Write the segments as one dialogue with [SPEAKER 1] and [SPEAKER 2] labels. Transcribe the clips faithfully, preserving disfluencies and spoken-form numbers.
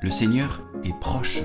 [SPEAKER 1] Le Seigneur est proche.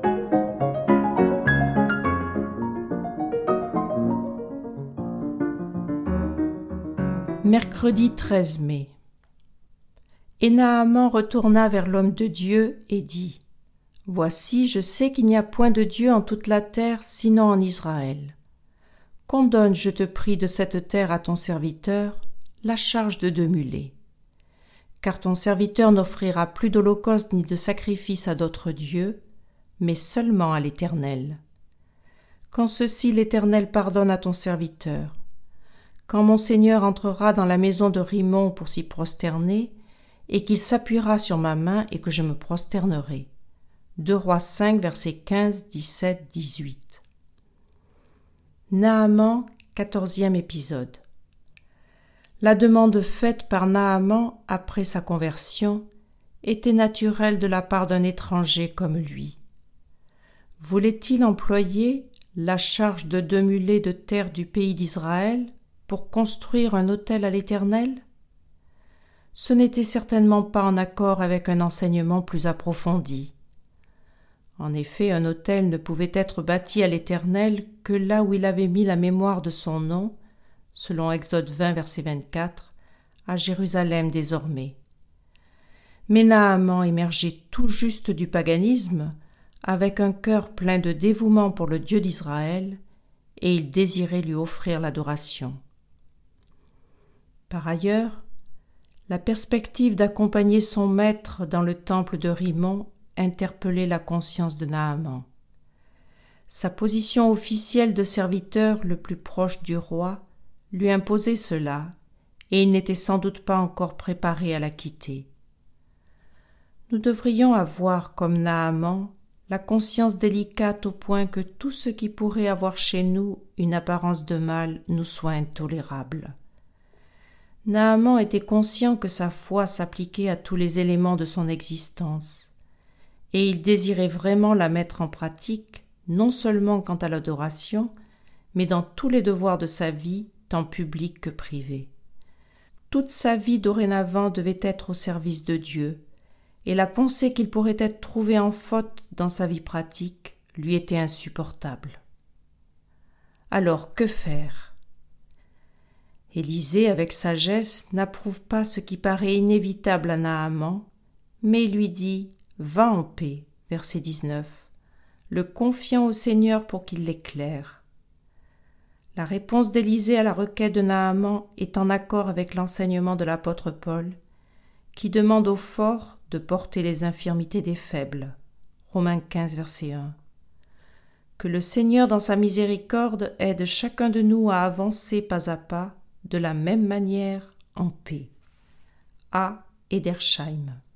[SPEAKER 2] Mercredi treize mai. Et Naaman retourna vers l'homme de Dieu et dit : Voici, je sais qu'il n'y a point de Dieu en toute la terre, sinon en Israël. Qu'on donne, je te prie, de cette terre à ton serviteur la charge de deux mulets. Car ton serviteur n'offrira plus d'holocauste ni de sacrifice à d'autres dieux, mais seulement à l'Éternel. Quand ceci l'Éternel pardonne à ton serviteur, quand mon Seigneur entrera dans la maison de Rimon pour s'y prosterner, et qu'il s'appuiera sur ma main et que je me prosternerai. deux Rois cinq, versets quinze, dix-sept, dix-huit. Naaman, quatorzième épisode. La demande faite par Naaman après sa conversion était naturelle de la part d'un étranger comme lui. Voulait-il employer la charge de deux mulets de terre du pays d'Israël pour construire un autel à l'Éternel? Ce n'était certainement pas en accord avec un enseignement plus approfondi. En effet, un autel ne pouvait être bâti à l'Éternel que là où il avait mis la mémoire de son nom, selon Exode vingt, verset vingt-quatre, à Jérusalem désormais. Mais Naaman émergeait tout juste du paganisme, avec un cœur plein de dévouement pour le Dieu d'Israël, et il désirait lui offrir l'adoration. Par ailleurs, la perspective d'accompagner son maître dans le temple de Rimon interpellait la conscience de Naaman. Sa position officielle de serviteur le plus proche du roi lui imposait cela, et il n'était sans doute pas encore préparé à la quitter. Nous devrions avoir, comme Naaman, la conscience délicate au point que tout ce qui pourrait avoir chez nous une apparence de mal nous soit intolérable. Naaman était conscient que sa foi s'appliquait à tous les éléments de son existence, et il désirait vraiment la mettre en pratique, non seulement quant à l'adoration, mais dans tous les devoirs de sa vie, tant publique que privée. Toute sa vie dorénavant devait être au service de Dieu, et la pensée qu'il pourrait être trouvé en faute dans sa vie pratique lui était insupportable. Alors, que faire ? Élisée, avec sagesse, n'approuve pas ce qui paraît inévitable à Naaman, mais lui dit « Va en paix » verset dix-neuf, le confiant au Seigneur pour qu'il l'éclaire. La réponse d'Élisée à la requête de Naaman est en accord avec l'enseignement de l'apôtre Paul, qui demande aux forts de porter les infirmités des faibles. Romains quinze, verset un. Que le Seigneur, dans sa miséricorde, aide chacun de nous à avancer pas à pas, de la même manière, en paix. A. Edersheim.